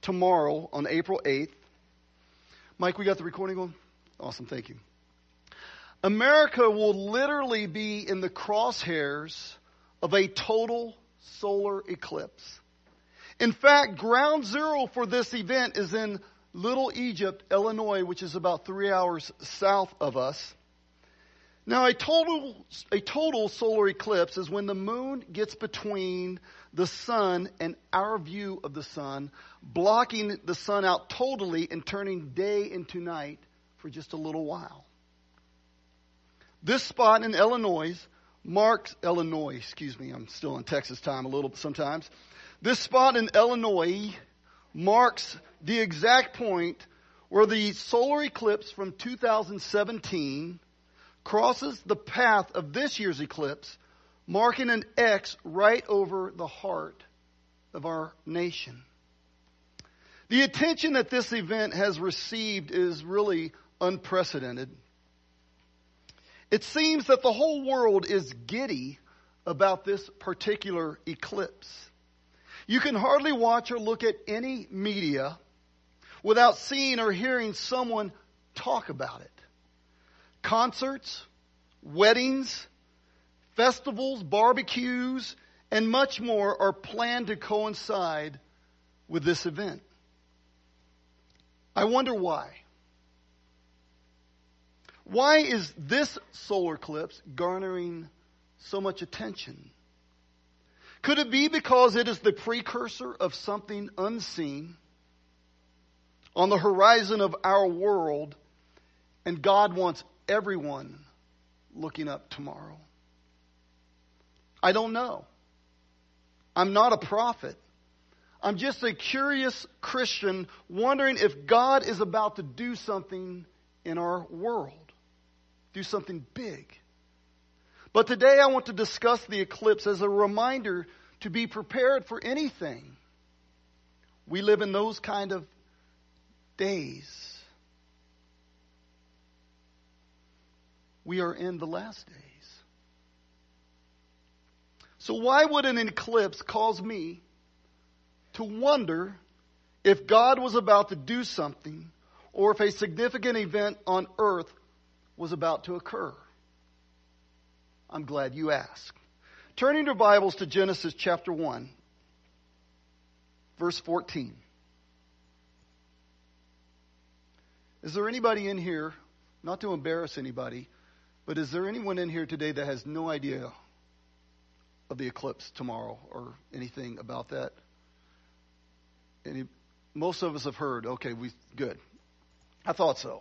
tomorrow on April 8th. Mike, we got the recording on? Awesome, thank you. America will literally be in the crosshairs of a total solar eclipse. In fact, ground zero for this event is in Little Egypt, Illinois, which is about 3 hours south of us. Now, a total solar eclipse is when the moon gets between the sun and our view of the sun, blocking the sun out totally and turning day into night for just a little while. This spot in Illinois, I'm still in Texas time a little sometimes. This spot in Illinois marks the exact point where the solar eclipse from 2017 crosses the path of this year's eclipse, marking an X right over the heart of our nation. The attention that this event has received is really unprecedented. It seems that the whole world is giddy about this particular eclipse. You can hardly watch or look at any media without seeing or hearing someone talk about it. Concerts, weddings, festivals, barbecues, and much more are planned to coincide with this event. I wonder why. Why is this solar eclipse garnering so much attention? Could it be because it is the precursor of something unseen on the horizon of our world, and God wants everyone looking up tomorrow? I don't know. I'm not a prophet. I'm just a curious Christian wondering if God is about to do something in our world. Do something big. But today I want to discuss the eclipse as a reminder to be prepared for anything. We live in those kind of days. We are in the last days. So why would an eclipse cause me to wonder if God was about to do something or if a significant event on earth was about to occur? I'm glad you asked. Turning your Bibles to Genesis chapter 1, verse 14. Is there anybody in here, not to embarrass anybody, but is there anyone in here today that has no idea of the eclipse tomorrow or anything about that? Most of us have heard. Okay, good. I thought so.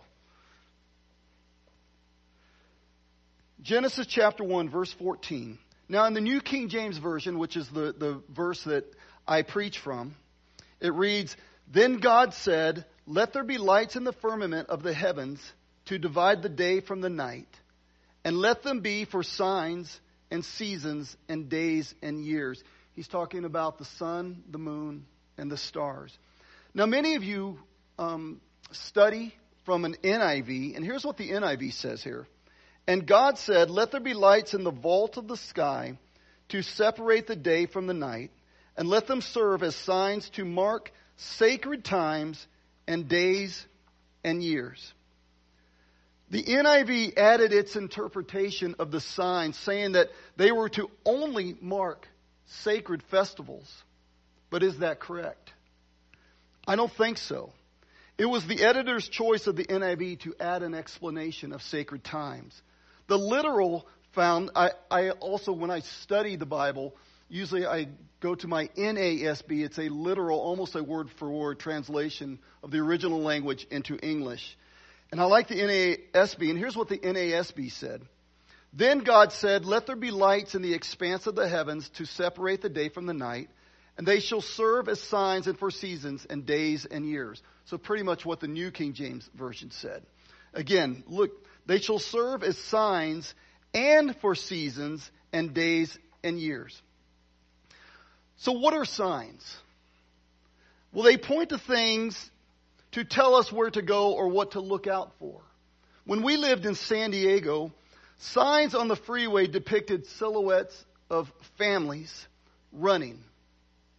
Genesis chapter 1, verse 14. Now, in the New King James Version, which is the verse that I preach from, it reads, "Then God said, let there be lights in the firmament of the heavens to divide the day from the night, and let them be for signs and seasons and days and years." He's talking about the sun, the moon, and the stars. Now, many of you study from an NIV, and here's what the NIV says here. "And God said, let there be lights in the vault of the sky to separate the day from the night, and let them serve as signs to mark sacred times and days and years." The NIV added its interpretation of the signs, saying that they were to only mark sacred festivals. But is that correct? I don't think so. It was the editor's choice of the NIV to add an explanation of sacred times. The literal found, I also, when I study the Bible, usually I go to my NASB. It's a literal, almost a word-for-word translation of the original language into English. And I like the NASB, and here's what the NASB said. "Then God said, let there be lights in the expanse of the heavens to separate the day from the night, and they shall serve as signs and for seasons and days and years." So pretty much what the New King James Version said. Again, look, "They shall serve as signs and for seasons and days and years." So what are signs? Well, they point to things to tell us where to go or what to look out for. When we lived in San Diego, signs on the freeway depicted silhouettes of families running.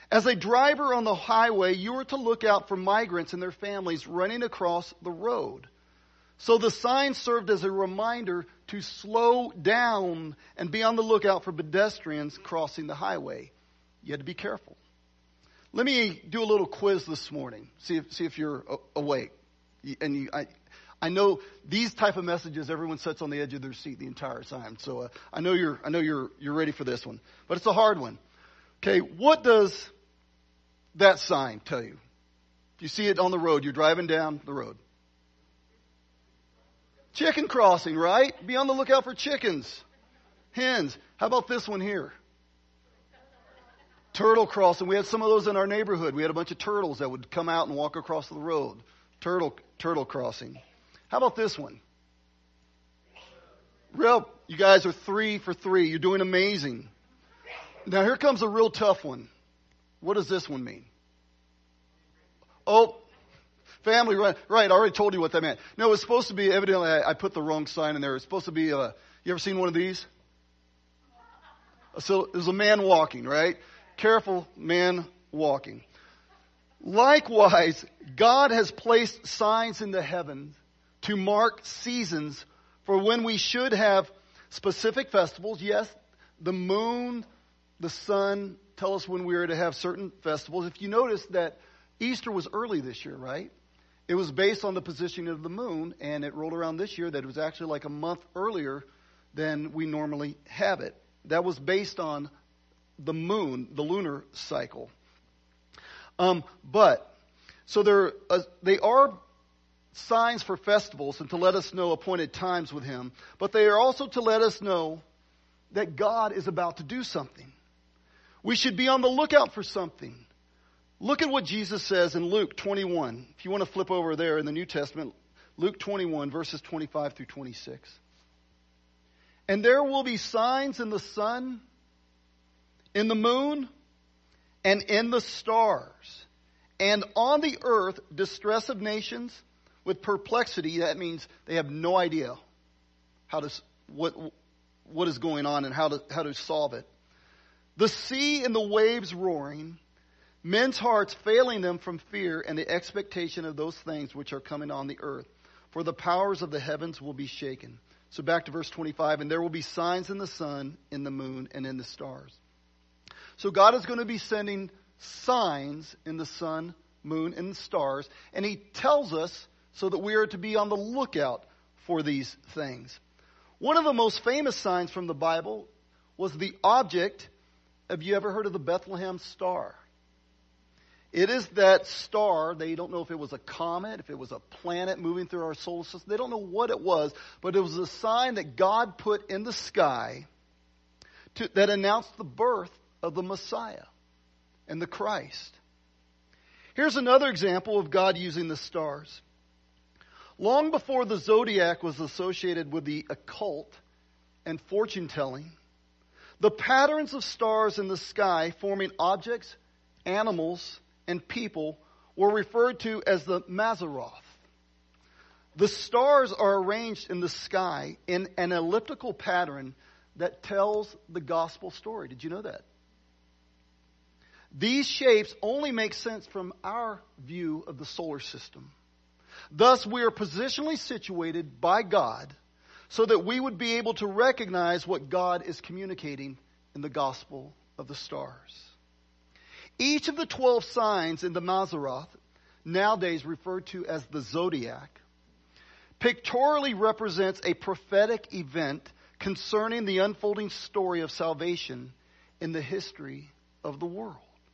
As a driver on the highway, you are to look out for migrants and their families running across the road. So the sign served as a reminder to slow down and be on the lookout for pedestrians crossing the highway. You had to be careful. Let me do a little quiz this morning. See if you're awake. I know these type of messages, everyone sits on the edge of their seat the entire time. So I know you're ready for this one, but it's a hard one. Okay, what does that sign tell you? You see it on the road. You're driving down the road. Chicken crossing, right? Be on the lookout for chickens, hens. How about this one here? Turtle crossing. We had some of those in our neighborhood. We had a bunch of turtles that would come out and walk across the road. Turtle crossing. How about this one? You guys are 3 for 3. You're doing amazing. Now here comes a real tough one. What does this one mean? Oh, family, right. I already told you what that meant. No, it's supposed to be, evidently I put the wrong sign in there. It's supposed to be, you ever seen one of these? So there's a man walking, right? Careful, man walking. Likewise, God has placed signs in the heavens to mark seasons for when we should have specific festivals. Yes, the moon, the sun tell us when we are to have certain festivals. If you notice that Easter was early this year, right? It was based on the position of the moon, and it rolled around this year that it was actually like a month earlier than we normally have it. That was based on the moon, the lunar cycle. So they are signs for festivals and to let us know appointed times with Him, but they are also to let us know that God is about to do something. We should be on the lookout for something. Look at what Jesus says in Luke 21. If you want to flip over there in the New Testament, Luke 21, verses 25 through 26. And there will be signs in the sun, in the moon, and in the stars, and on the earth distress of nations with perplexity. That means they have no idea what is going on and how to solve it. The sea and the waves roaring, men's hearts failing them from fear and the expectation of those things which are coming on the earth. For the powers of the heavens will be shaken. So back to verse 25. And there will be signs in the sun, in the moon, and in the stars. So God is going to be sending signs in the sun, moon, and the stars. And He tells us so that we are to be on the lookout for these things. One of the most famous signs from the Bible was the object. Have you ever heard of the Bethlehem star? It is that star. They don't know if it was a comet, if it was a planet moving through our solar system. They don't know what it was, but it was a sign that God put in the sky that announced the birth of the Messiah and the Christ. Here's another example of God using the stars. Long before the zodiac was associated with the occult and fortune telling, the patterns of stars in the sky forming objects, animals, and people were referred to as the Mazzaroth. The stars are arranged in the sky in an elliptical pattern that tells the gospel story. Did you know that? These shapes only make sense from our view of the solar system. Thus, we are positionally situated by God so that we would be able to recognize what God is communicating in the gospel of the stars. Each of the 12 signs in the Mazzaroth, nowadays referred to as the zodiac, pictorially represents a prophetic event concerning the unfolding story of salvation in the history of the world.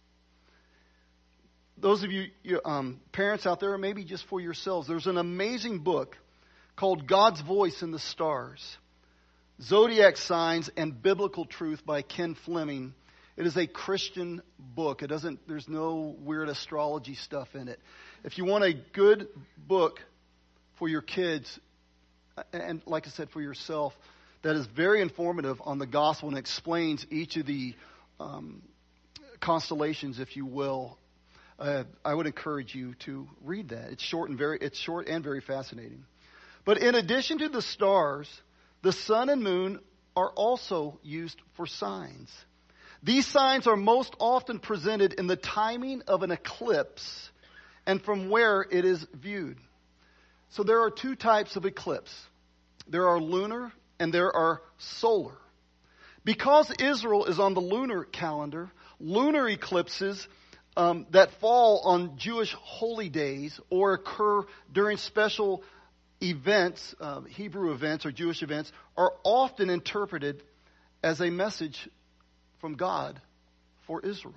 Those of you parents out there, or maybe just for yourselves, there's an amazing book called God's Voice in the Stars, Zodiac Signs and Biblical Truth by Ken Fleming. It is a Christian book. There's no weird astrology stuff in it. If you want a good book for your kids, and like I said, for yourself, that is very informative on the gospel and explains each of the constellations, if you will, I would encourage you to read that. It's short and very fascinating. But in addition to the stars, the sun and moon are also used for signs. These signs are most often presented in the timing of an eclipse and from where it is viewed. So there are two types of eclipse. There are lunar and there are solar. Because Israel is on the lunar calendar, lunar eclipses that fall on Jewish holy days or occur during special events, Hebrew events or Jewish events, are often interpreted as a message from God for Israel.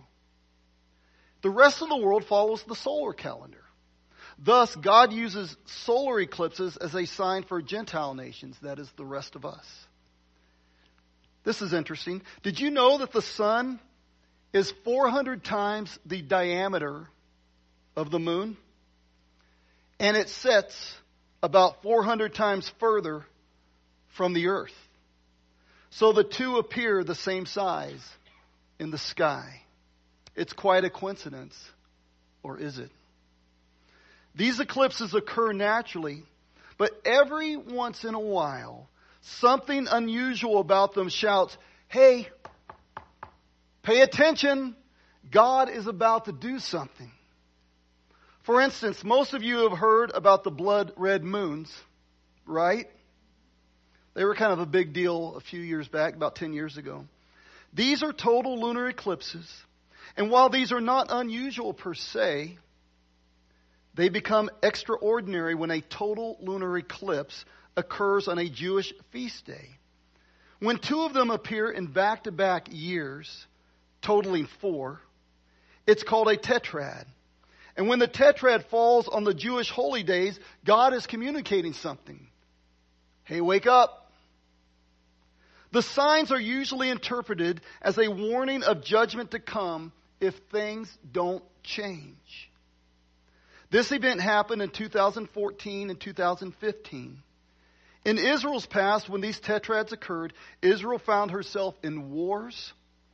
The rest of the world follows the solar calendar. Thus, God uses solar eclipses as a sign for Gentile nations, that is, the rest of us. This is interesting. Did you know that the sun is 400 times the diameter of the moon? And it sets about 400 times further from the earth. So the two appear the same size in the sky. It's quite a coincidence, or is it? These eclipses occur naturally, but every once in a while, something unusual about them shouts, "Hey, pay attention. God is about to do something." For instance, most of you have heard about the blood red moons, right? They were kind of a big deal a few years back, about 10 years ago. These are total lunar eclipses. And while these are not unusual per se, they become extraordinary when a total lunar eclipse occurs on a Jewish feast day. When two of them appear in back-to-back years, totaling 4, it's called a tetrad. And when the tetrad falls on the Jewish holy days, God is communicating something. Hey, wake up. The signs are usually interpreted as a warning of judgment to come if things don't change. This event happened in 2014 and 2015. In Israel's past, when these tetrads occurred, Israel found herself in wars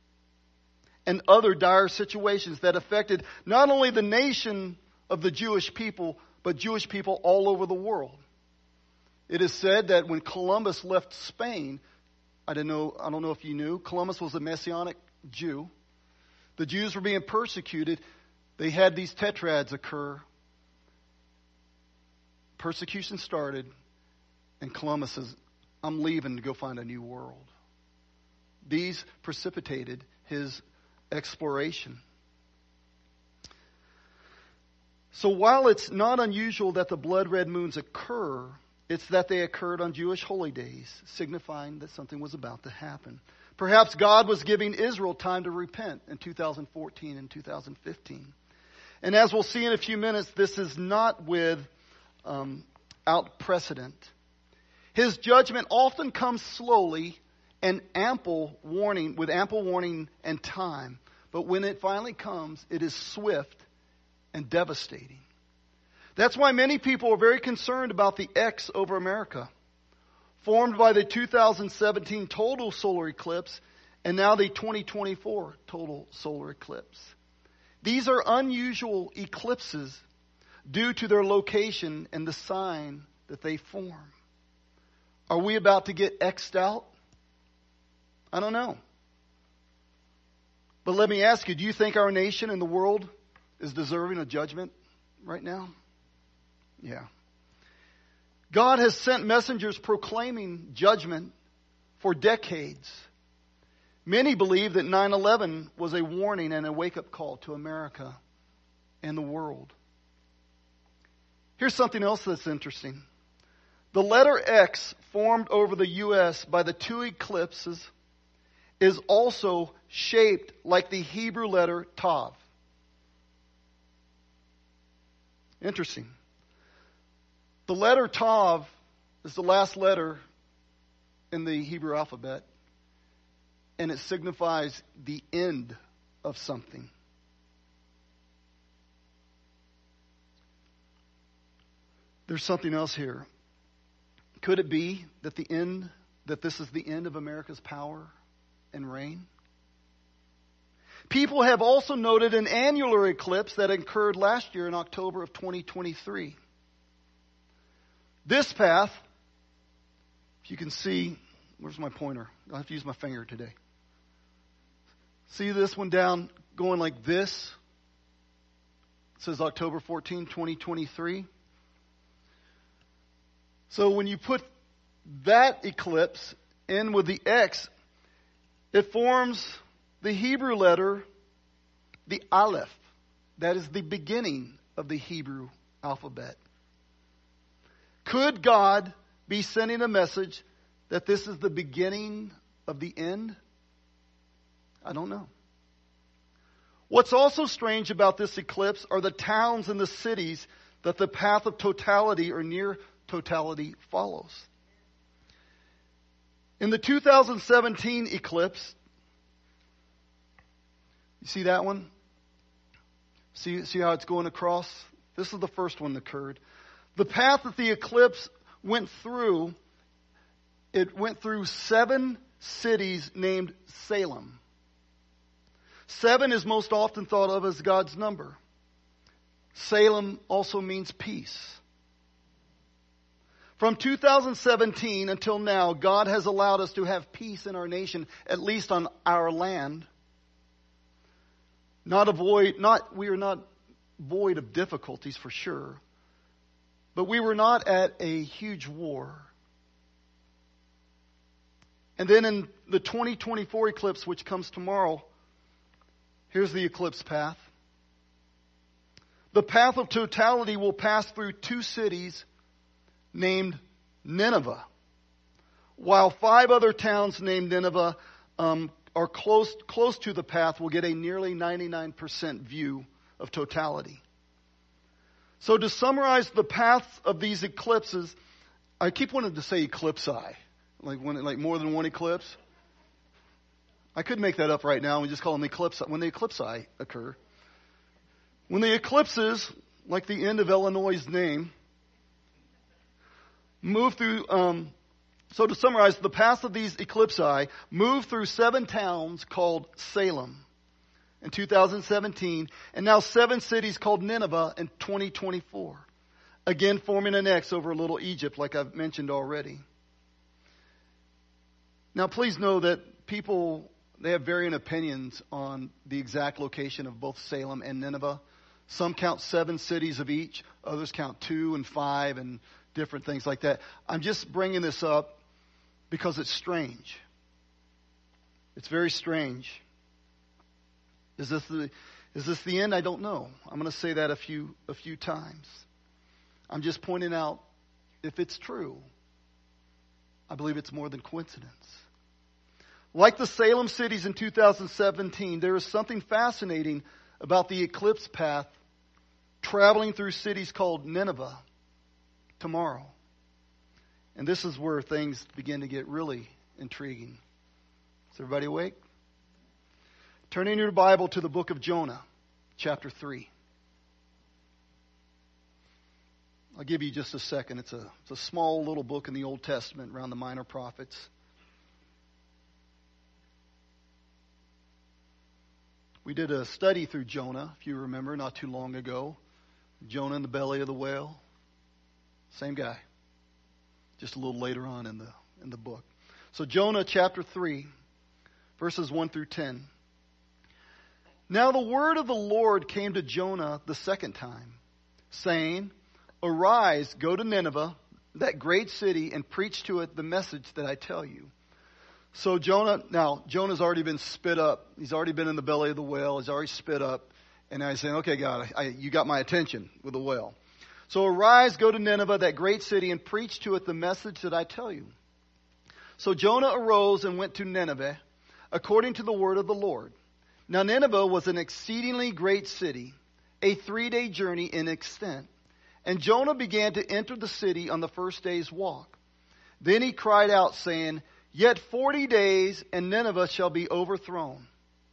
and other dire situations that affected not only the nation of the Jewish people, but Jewish people all over the world. It is said that when Columbus left Spain, I don't know if you knew, Columbus was a Messianic Jew. The Jews were being persecuted. They had these tetrads occur. Persecution started, and Columbus says, "I'm leaving to go find a new world." These precipitated his exploration. So while it's not unusual that the blood red moons occur, it's that they occurred on Jewish holy days, signifying that something was about to happen. Perhaps God was giving Israel time to repent in 2014 and 2015. And as we'll see in a few minutes, this is not without precedent. His judgment often comes slowly and with ample warning and time. But when it finally comes, it is swift and devastating. That's why many people are very concerned about the X over America, formed by the 2017 total solar eclipse and now the 2024 total solar eclipse. These are unusual eclipses due to their location and the sign that they form. Are we about to get X'd out? I don't know. But let me ask you, do you think our nation and the world is deserving of judgment right now? Yeah. God has sent messengers proclaiming judgment for decades. Many believe that 9/11 was a warning and a wake-up call to America and the world. Here's something else that's interesting. The letter X formed over the U.S. by the two eclipses is also shaped like the Hebrew letter Tav. Interesting. The letter Tav is the last letter in the Hebrew alphabet, and it signifies the end of something. There's something else here. Could it be that this is the end of America's power and reign? People have also noted an annular eclipse that occurred last year in October of 2023. This path, if you can see, where's my pointer? I'll have to use my finger today. See this one down going like this? It says October 14, 2023. So when you put that eclipse in with the X, it forms the Hebrew letter, the Aleph. That is the beginning of the Hebrew alphabet. Could God be sending a message that this is the beginning of the end? I don't know. What's also strange about this eclipse are the towns and the cities that the path of totality or near totality follows. In the 2017 eclipse, you see that one? See how it's going across? This is the first one that occurred. The path that the eclipse went through, it went through 7 cities named Salem. 7 is most often thought of as God's number. Salem also means peace. From 2017 until now, God has allowed us to have peace in our nation, at least on our land. We are not void of difficulties for sure, but we were not at a huge war. And then in the 2024 eclipse, which comes tomorrow, here's the eclipse path. The path of totality will pass through 2 cities named Nineveh, while 5 other towns named Nineveh are close to the path will get a nearly 99% view of totality. So to summarize the paths of these eclipses, I keep wanting to say eclipsi, like more than one eclipse. I could make that up right now and just call them eclipse when the eclipsi occur. When the eclipses, like the end of Illinois' name, move through. So to summarize, the path of these eclipsi move through 7 towns called Salem in 2017, and now 7 cities called Nineveh in 2024. Again, forming an X over Little Egypt, like I've mentioned already. Now, please know that people, they have varying opinions on the exact location of both Salem and Nineveh. Some count 7 cities of each. Others count 2 and 5 and different things like that. I'm just bringing this up because it's strange. It's very strange. Is this the end? I don't know. I'm going to say that a few times. I'm just pointing out, if it's true, I believe it's more than coincidence. Like the Salem cities in 2017, there is something fascinating about the eclipse path traveling through cities called Nineveh tomorrow. And this is where things begin to get really intriguing. Is everybody awake? Turn in your Bible to the book of Jonah, chapter 3. I'll give you just a second. It's a small little book in the Old Testament around the minor prophets. We did a study through Jonah, if you remember, not too long ago. Jonah in the belly of the whale. Same guy. Just a little later on in the book. So Jonah chapter 3, verses 1 through 10. Now the word of the Lord came to Jonah the second time, saying, Arise, go to Nineveh, that great city, and preach to it the message that I tell you. So Jonah's already been spit up. He's already been in the belly of the whale. He's already spit up. And I say, okay, God, you got my attention with the whale. So arise, go to Nineveh, that great city, and preach to it the message that I tell you. So Jonah arose and went to Nineveh, according to the word of the Lord. Now Nineveh was an exceedingly great city, a 3-day journey in extent. And Jonah began to enter the city on the first day's walk. Then he cried out, saying, Yet 40 days, and Nineveh shall be overthrown.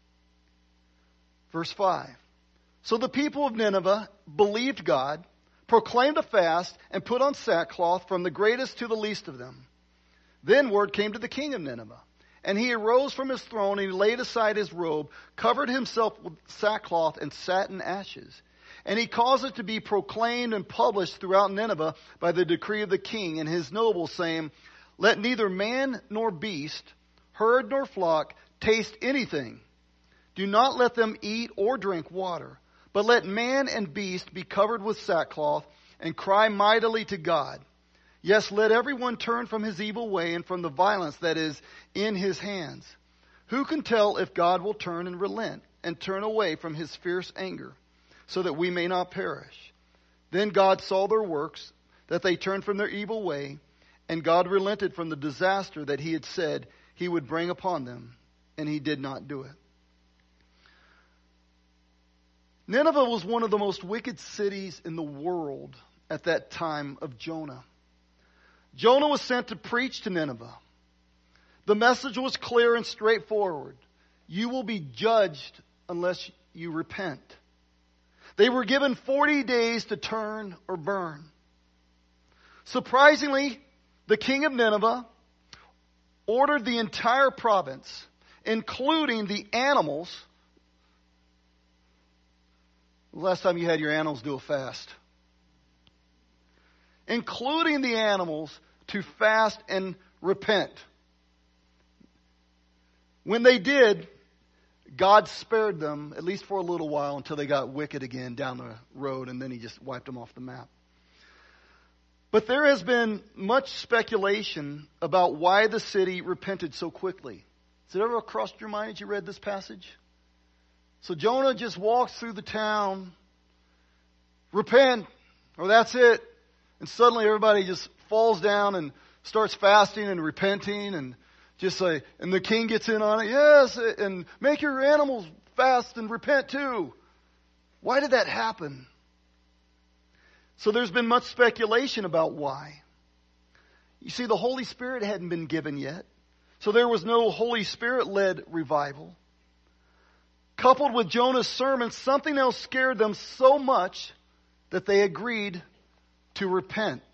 Verse 5. So the people of Nineveh believed God, proclaimed a fast, and put on sackcloth from the greatest to the least of them. Then word came to the king of Nineveh. And he arose from his throne, and he laid aside his robe, covered himself with sackcloth, and sat in ashes. And he caused it to be proclaimed and published throughout Nineveh by the decree of the king and his nobles, saying, Let neither man nor beast, herd nor flock, taste anything. Do not let them eat or drink water, but let man and beast be covered with sackcloth and cry mightily to God. Yes, let everyone turn from his evil way and from the violence that is in his hands. Who can tell if God will turn and relent and turn away from his fierce anger, so that we may not perish? Then God saw their works, that they turned from their evil way, and God relented from the disaster that he had said he would bring upon them, and he did not do it. Nineveh was one of the most wicked cities in the world at that time of Jonah. Jonah was sent to preach to Nineveh. The message was clear and straightforward. You will be judged unless you repent. They were given 40 days to turn or burn. Surprisingly, the king of Nineveh ordered the entire province, including the animals. Last time you had your animals do a fast. Including the animals to fast and repent. When they did, God spared them, at least for a little while, until they got wicked again down the road, and then he just wiped them off the map. But there has been much speculation about why the city repented so quickly. Has it ever crossed your mind as you read this passage? So Jonah just walks through the town, repent, or that's it. And suddenly everybody just falls down and starts fasting and repenting, and just like, and the king gets in on it. Yes, and make your animals fast and repent too. Why did that happen? So there's been much speculation about why. You see, the Holy Spirit hadn't been given yet. So there was no Holy Spirit-led revival. Coupled with Jonah's sermon, something else scared them so much that they agreed to repent.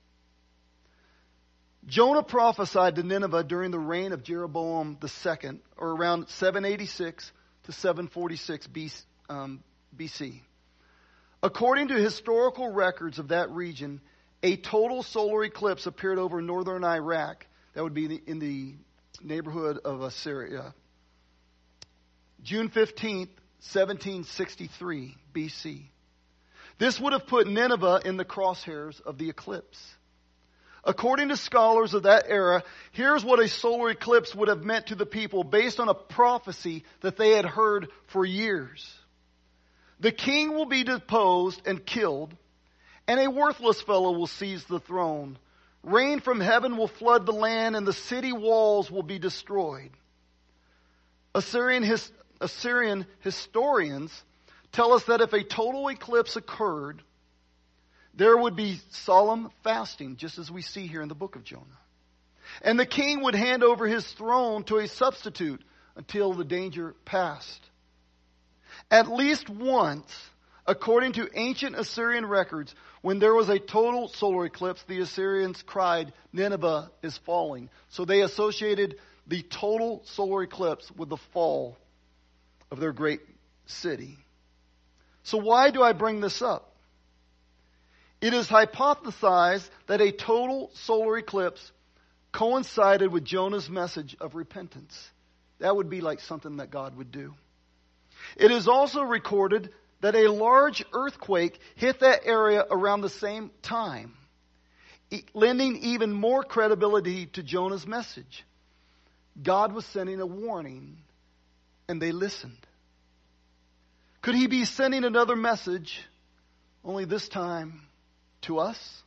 Jonah prophesied to Nineveh during the reign of Jeroboam II, or around 786 to 746 BC. According to historical records of that region, a total solar eclipse appeared over northern Iraq. That would be in the neighborhood of Assyria. June 15th, 1763 BC. This would have put Nineveh in the crosshairs of the eclipse. According to scholars of that era, here's what a solar eclipse would have meant to the people based on a prophecy that they had heard for years. The king will be deposed and killed, and a worthless fellow will seize the throne. Rain from heaven will flood the land, and the city walls will be destroyed. Assyrian historians tell us that if a total eclipse occurred, there would be solemn fasting, just as we see here in the book of Jonah. And the king would hand over his throne to a substitute until the danger passed. At least once, according to ancient Assyrian records, when there was a total solar eclipse, the Assyrians cried, "Nineveh is falling." So they associated the total solar eclipse with the fall of their great city. So why do I bring this up? It is hypothesized that a total solar eclipse coincided with Jonah's message of repentance. That would be like something that God would do. It is also recorded that a large earthquake hit that area around the same time, lending even more credibility to Jonah's message. God was sending a warning, and they listened. Could he be sending another message, only this time to us?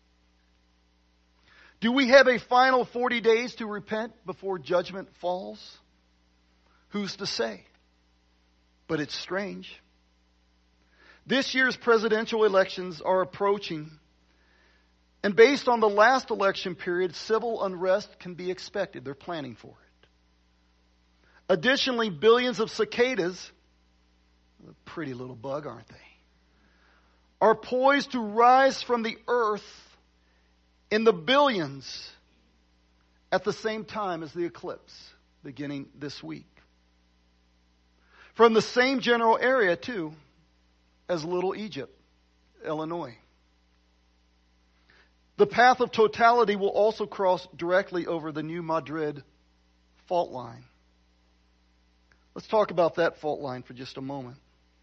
Do we have a final 40 days to repent before judgment falls? Who's to say? But it's strange. This year's presidential elections are approaching, and based on the last election period, civil unrest can be expected. They're planning for it. Additionally, billions of cicadas, a pretty little bug, aren't they, are poised to rise from the earth in the billions at the same time as the eclipse beginning this week. From the same general area, too, as Little Egypt, Illinois. The path of totality will also cross directly over the New Madrid fault line. Let's talk about that fault line for just a moment.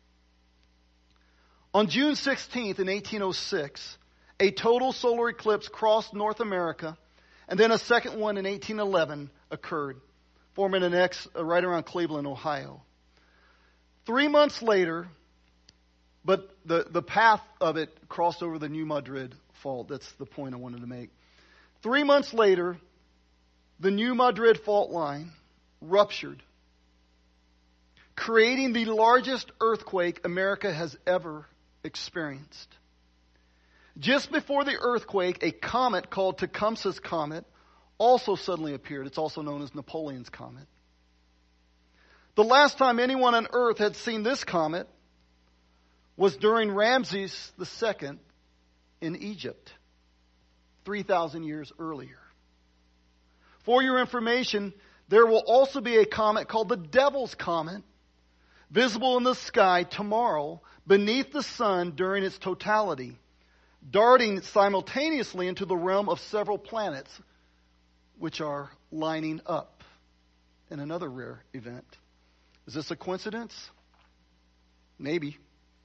On June 16th in 1806, a total solar eclipse crossed North America, and then a second one in 1811 occurred, forming an X right around Cleveland, Ohio. 3 months later, but the path of it crossed over the New Madrid fault. That's the point I wanted to make. 3 months later, the New Madrid fault line ruptured, creating the largest earthquake America has ever experienced. Just before the earthquake, a comet called Tecumseh's Comet also suddenly appeared. It's also known as Napoleon's Comet. The last time anyone on Earth had seen this comet was during Ramses II in Egypt, 3,000 years earlier. For your information, there will also be a comet called the Devil's Comet, visible in the sky tomorrow beneath the sun during its totality, darting simultaneously into the realm of several planets, which are lining up in another rare event. Is this a coincidence? Maybe.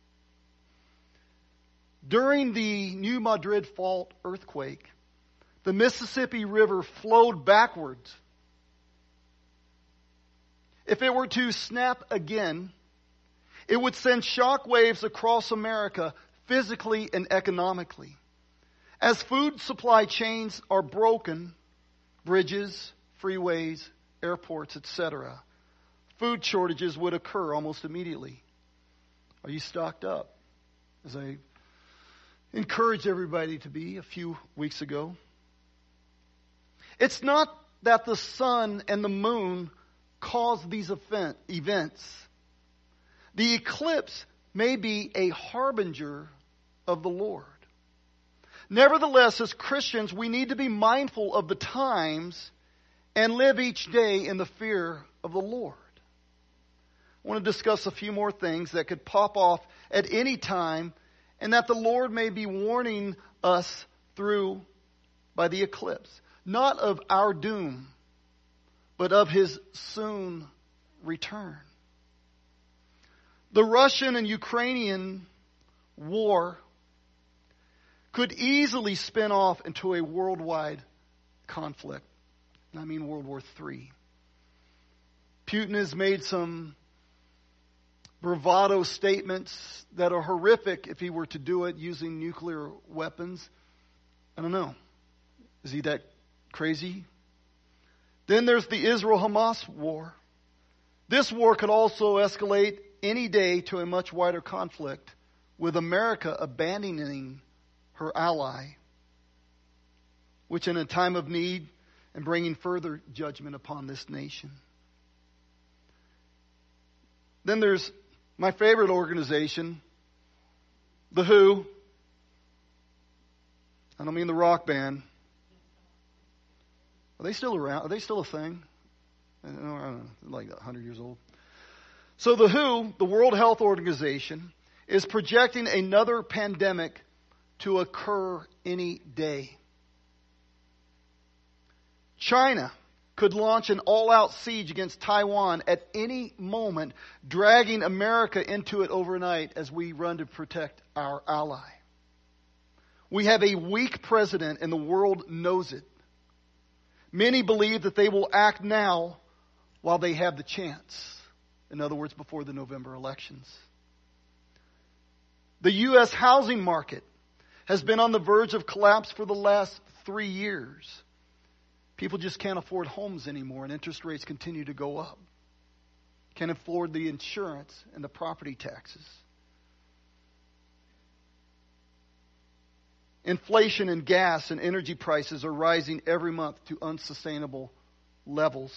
During the New Madrid fault earthquake, the Mississippi River flowed backwards. If it were to snap again, it would send shock waves across America physically and economically. As food supply chains are broken, bridges, freeways, airports, etc., food shortages would occur almost immediately. Are you stocked up? As I encouraged everybody to be a few weeks ago. It's not that the sun and the moon cause these events. The eclipse may be a harbinger of the Lord. Nevertheless, as Christians, we need to be mindful of the times and live each day in the fear of the Lord. I want to discuss a few more things that could pop off at any time and that the Lord may be warning us through by the eclipse. Not of our doom, but of His soon return. The Russian and Ukrainian war could easily spin off into a worldwide conflict. I mean World War III. Putin has made some bravado statements that are horrific if he were to do it using nuclear weapons. I don't know. Is he that crazy? Then there's the Israel-Hamas war. This war could also escalate any day to a much wider conflict, with America abandoning her ally, which in a time of need and bringing further judgment upon this nation. Then there's my favorite organization, The Who. I don't mean the rock band. Are they still around? Are they still a thing? I don't know, like 100 years old. So The WHO, the World Health Organization, is projecting another pandemic to occur any day. China could launch an all-out siege against Taiwan at any moment, dragging America into it overnight as we run to protect our ally. We have a weak president and the world knows it. Many believe that they will act now while they have the chance. In other words, before the November elections. The U.S. housing market has been on the verge of collapse for the last 3 years. People just can't afford homes anymore, and interest rates continue to go up. Can't afford the insurance and the property taxes. Inflation in gas and energy prices are rising every month to unsustainable levels.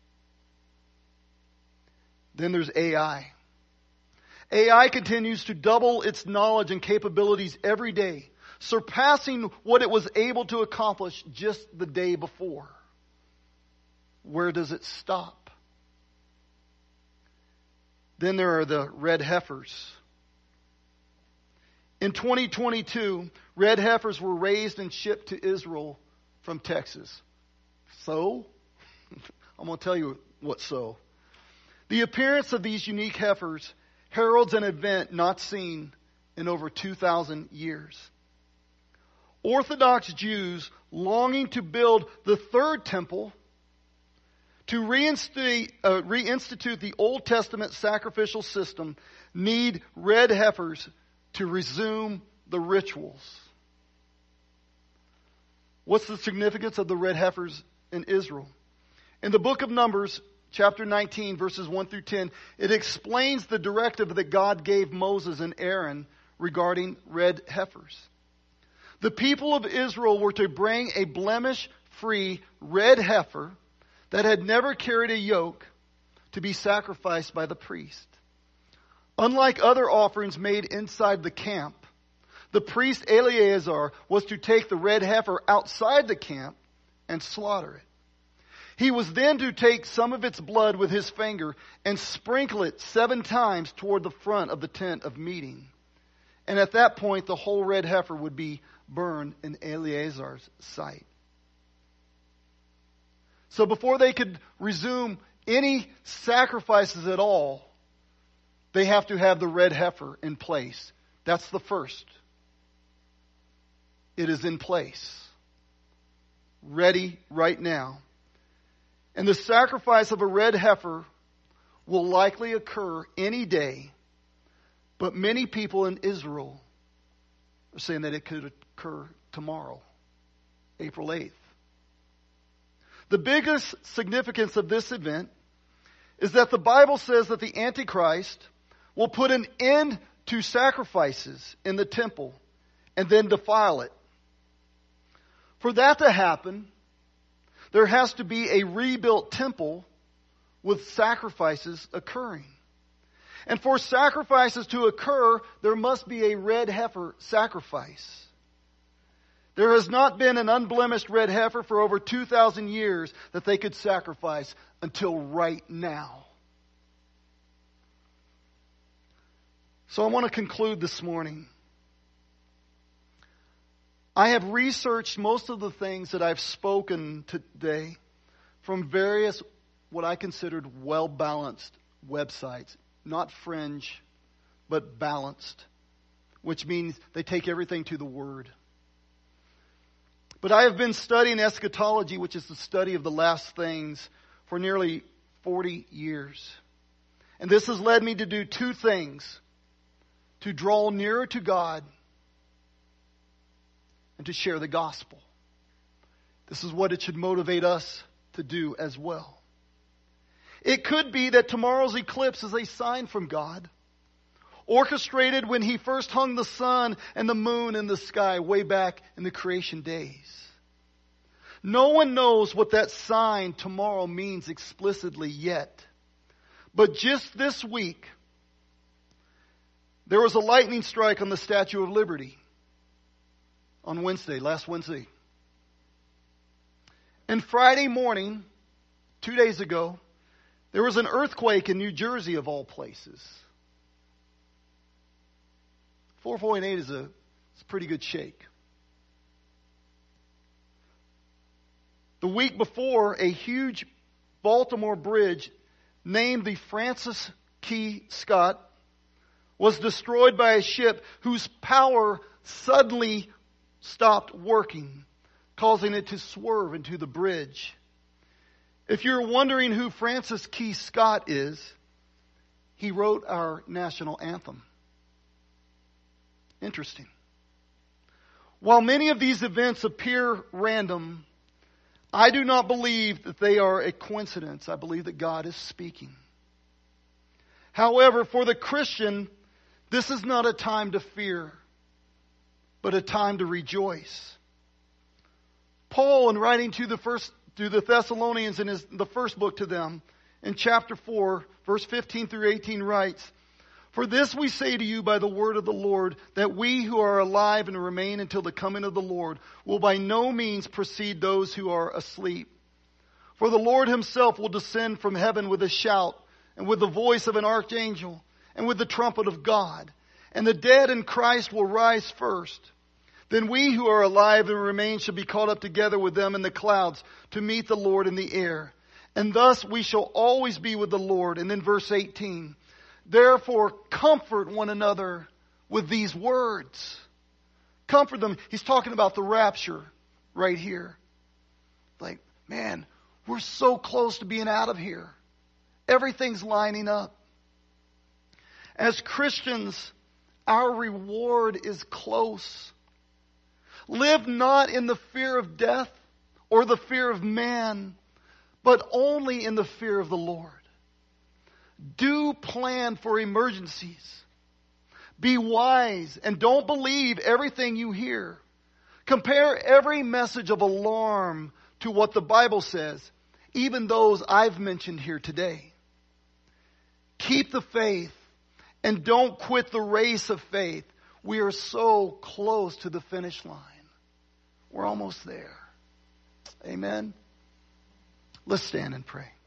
Then there's AI. AI continues to double its knowledge and capabilities every day, surpassing what it was able to accomplish just the day before. Where does it stop? Then there are the red heifers. In 2022, red heifers were raised and shipped to Israel from Texas. So? I'm going to tell you what so. The appearance of these unique heifers heralds an event not seen in over 2,000 years. Orthodox Jews longing to build the third temple, to reinstitute the Old Testament sacrificial system, need red heifers to resume the rituals. What's the significance of the red heifers in Israel? In the book of Numbers, chapter 19, verses 1 through 10, it explains the directive that God gave Moses and Aaron regarding red heifers. The people of Israel were to bring a blemish-free red heifer that had never carried a yoke to be sacrificed by the priest. Unlike other offerings made inside the camp, the priest Eleazar was to take the red heifer outside the camp and slaughter it. He was then to take some of its blood with his finger and sprinkle it 7 times toward the front of the tent of meeting. And at that point, the whole red heifer would be burned in Eleazar's sight. So before they could resume any sacrifices at all, they have to have the red heifer in place. That's the first. It is in place. Ready right now. And the sacrifice of a red heifer will likely occur any day, but many people in Israel are saying that it could occur tomorrow, April 8th. The biggest significance of this event is that the Bible says that the Antichrist will put an end to sacrifices in the temple and then defile it. For that to happen, there has to be a rebuilt temple with sacrifices occurring. And for sacrifices to occur, there must be a red heifer sacrifice. There has not been an unblemished red heifer for over 2,000 years that they could sacrifice until right now. So I want to conclude this morning. I have researched most of the things that I've spoken today from various, what I considered well-balanced websites. Not fringe, but balanced. Which means they take everything to the Word. But I have been studying eschatology, which is the study of the last things, for nearly 40 years. And this has led me to do 2 things. To draw nearer to God and to share the gospel. This is what it should motivate us to do as well. It could be that tomorrow's eclipse is a sign from God, orchestrated when He first hung the sun and the moon in the sky way back in the creation days. No one knows what that sign tomorrow means explicitly yet. But just this week, there was a lightning strike on the Statue of Liberty on last Wednesday. And Friday morning, 2 days ago, there was an earthquake in New Jersey of all places. 4.8 is a pretty good shake. The week before, a huge Baltimore bridge named the Francis Key Scott was destroyed by a ship whose power suddenly stopped working, causing it to swerve into the bridge. If you're wondering who Francis Key Scott is, he wrote our national anthem. Interesting. While many of these events appear random, I do not believe that they are a coincidence. I believe that God is speaking. However, for the Christian, this is not a time to fear, but a time to rejoice. Paul, in writing to the Thessalonians in the first book to them, in chapter 4, verse 15 through 18 writes, "For this we say to you by the word of the Lord, that we who are alive and remain until the coming of the Lord will by no means precede those who are asleep. For the Lord Himself will descend from heaven with a shout, and with the voice of an archangel, and with the trumpet of God. And the dead in Christ will rise first. Then we who are alive and remain shall be caught up together with them in the clouds to meet the Lord in the air. And thus we shall always be with the Lord. And then verse 18. Therefore comfort one another with these words. Comfort them. He's talking about the rapture right here. Like, man, we're so close to being out of here. Everything's lining up. As Christians, our reward is close. Live not in the fear of death or the fear of man, but only in the fear of the Lord. Do plan for emergencies. Be wise and don't believe everything you hear. Compare every message of alarm to what the Bible says, even those I've mentioned here today. Keep the faith and don't quit the race of faith. We are so close to the finish line. We're almost there. Amen. Let's stand and pray.